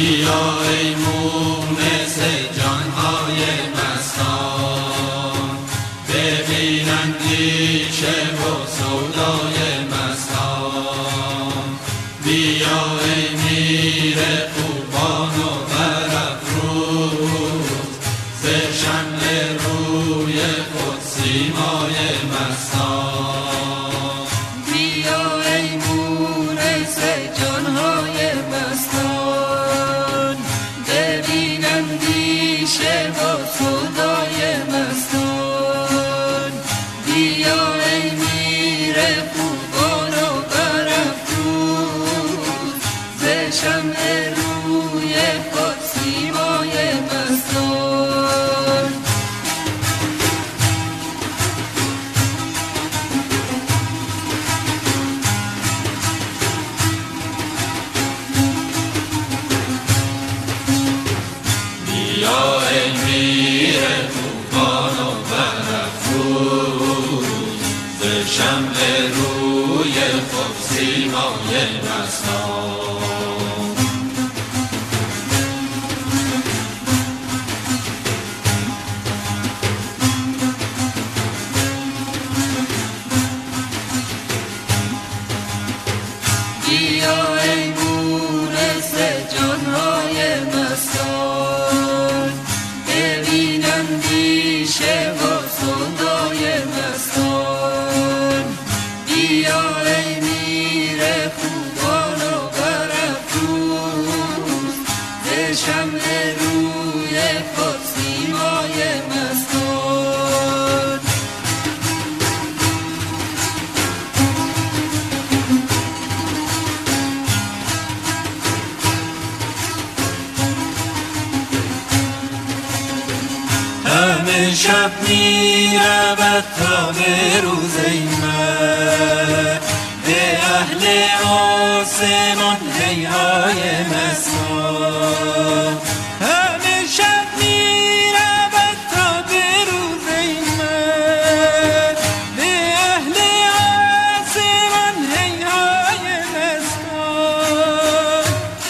بیا ای مونس جانهای مستان، ببین اندیشه و سودای مستان. بیا ای میر خوبان و برافروز، ز شمع روی خود سیمای مستان. بیا ای مونس جانهای مستان، ببین اندیشه و سودای مستان. بیا ای میر خوبان و برافروز، ز شمع روی خود سیمای مستان. بیا ای میر خوبان و برافروز، ز شمع روی خود سیمای مستان. بیا ای مونس جانهای مستان، ببین اندیشه و سودای مستان. بیا ای میر خوبان و برافروز، ز شمع روی خود سیمای مستان. همه شب می رود تا به روز من، به اهل آسمان هیهای مستان. همه شب می رود تا به روز من، به اهل آسمان هیهای مستان.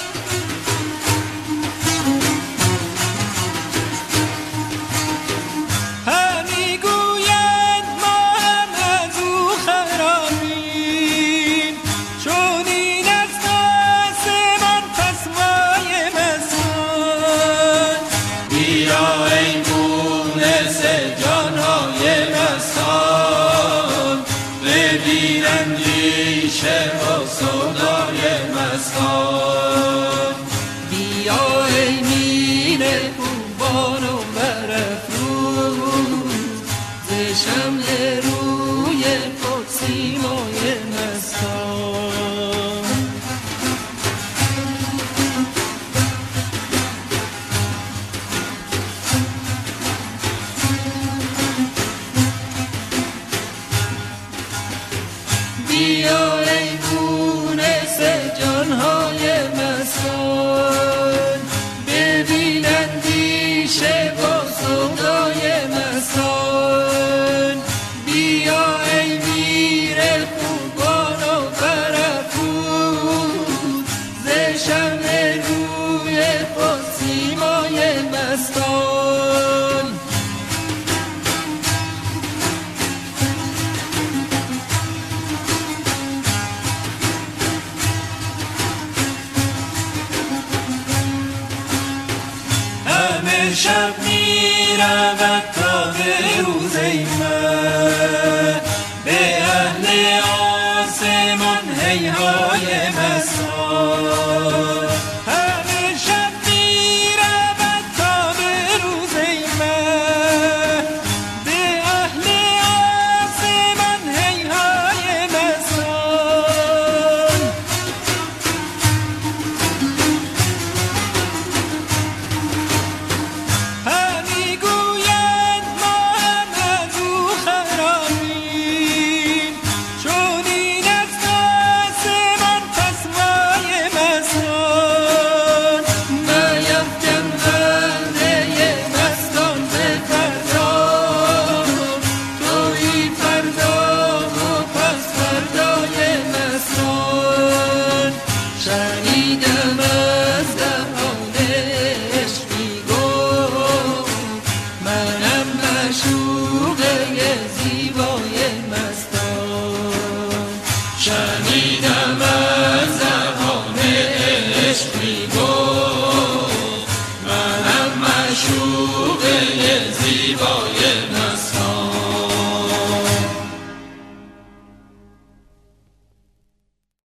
همی گوید ما هم از او خرامیم، چون این از آسمان پس مای مستان. بیا ای مونس جانهای مستان، ببین اندیشه و سودای مستان. بیا ای میر خوبان و برافروز، ز شمع روی خود سیمای مستان. بیا ای مونس جانهای مستان، ببین اندیشه و سودای مستان. بیا ای میر خوبان و برافروز، ز شمع روی خود سیمای مستان. همه شب می رود تا به روز من، به اهل آسمان هیهای مستان. همه شب می رود تا به روز من، به اهل آسمان هیهای مستان. همی گوید ما هم از او زیبا